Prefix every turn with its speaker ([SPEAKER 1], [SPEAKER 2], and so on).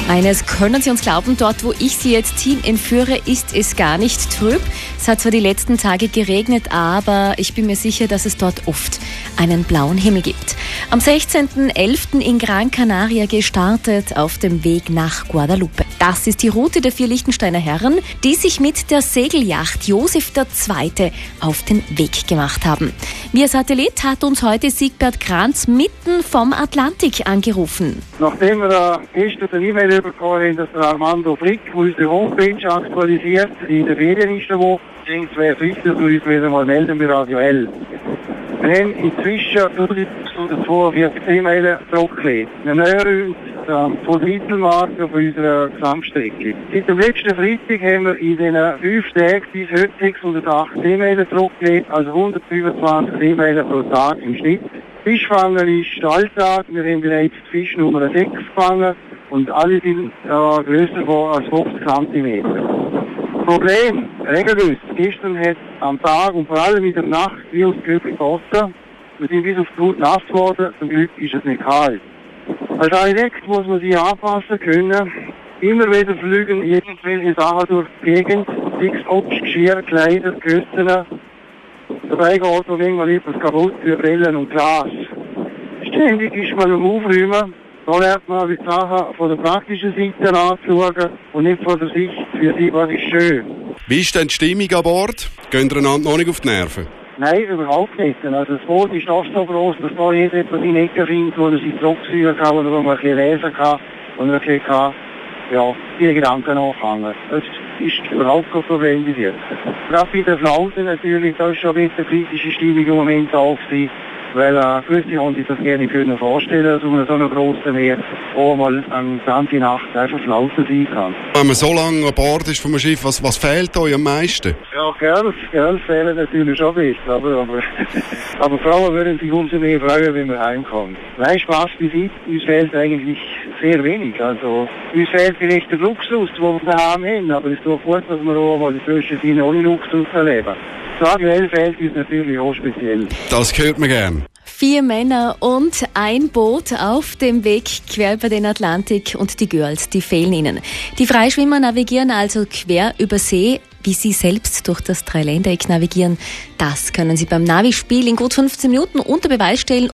[SPEAKER 1] Eines können Sie uns glauben, dort wo ich Sie jetzt hinführe, ist es gar nicht trüb. Es hat zwar die letzten Tage geregnet, aber ich bin mir sicher, dass es dort oft einen blauen Himmel gibt. Am 16.11. in Gran Canaria gestartet auf dem Weg nach Guadalupe. Das ist die Route der 4 Liechtensteiner Herren, die sich mit der Segelyacht Josef II. Auf den Weg gemacht haben. Via Satellit hat uns heute Siegbert Kranz mitten vom Atlantik angerufen.
[SPEAKER 2] Nachdem wir gestern eine E-Mail bekommen haben, dass der Armando Flick unsere Homepage aktualisiert in der Ferienliste, es wäre wichtig, dass wir uns wieder mal melden bei Radio L. Wir haben inzwischen 1242 E-Mails zurückgelegt. Wir nähern uns von Mittelmark auf unserer Gesamtstrecke. Seit dem letzten Freitag haben wir in den 5 Tagen bis heute 608 E-Mails zurückgelegt, also 125 E-Mails pro Tag im Schnitt. Fischfangen ist der Alltag. Wir haben bereits Fisch Nummer 6 gefangen und alle sind grösser als 50 cm. Problem, Regenguss. Gestern hat am Tag und vor allem in der Nacht wie aus Glück gegossen. Wir sind bis auf die Haut nass geworden, zum Glück ist es nicht kalt. Als Architekt muss man sich anpassen können. Immer wieder fliegen irgendwelche Sachen durch die Gegend, sei es Obst, Geschirr, Kleider, Küsten. Dabei geht auch irgendwann etwas kaputt, wie Brillen und Glas. Ständig ist man am Aufräumen. Da lernt man die Sachen von der praktischen Seite anzuschauen und nicht von der Sicht für sich, was ist schön.
[SPEAKER 3] Wie ist denn die Stimmung an Bord? Gehen ihr einander noch nicht auf die Nerven?
[SPEAKER 2] Nein, überhaupt nicht. Also das Boot ist fast so groß, dass da jeder etwas in die Ecke findet, wo er sich zurückziehen kann, oder wo man ein bisschen lesen kann und ein bisschen die Gedanken nachhängen. Das ist überhaupt kein Problem bis jetzt. Gerade bei den Flauten natürlich, da ist schon ein bisschen kritische Stimmung im Moment auf sich. Weil gewisse haben sich das gerne können vorstellen, dass man so einem grossen Meer auch mal eine ganze Nacht einfach Flauten sein kann.
[SPEAKER 3] Wenn man so lange an Bord ist vom Schiff, was fehlt euch am meisten?
[SPEAKER 2] Ja, Girls fehlen natürlich schon ein bisschen, aber Frauen würden sich umso mehr freuen, wenn wir heimkommen. Nein, Spaß beiseite, uns fehlt eigentlich sehr wenig. Also, uns fehlt vielleicht der Luxus, den wir daheim haben, aber es ist doch gut, dass wir auch mal die Zwischenzeit ohne Luxus erleben. Aktuell fehlt uns natürlich auch speziell.
[SPEAKER 3] Das hört man gern.
[SPEAKER 1] 4 Männer und ein Boot auf dem Weg quer über den Atlantik und die Girls, die fehlen ihnen. Die Freischwimmer navigieren also quer über See. Wie sie selbst durch das Dreiländereck navigieren, das können Sie beim Navispiel in gut 15 Minuten unter Beweis stellen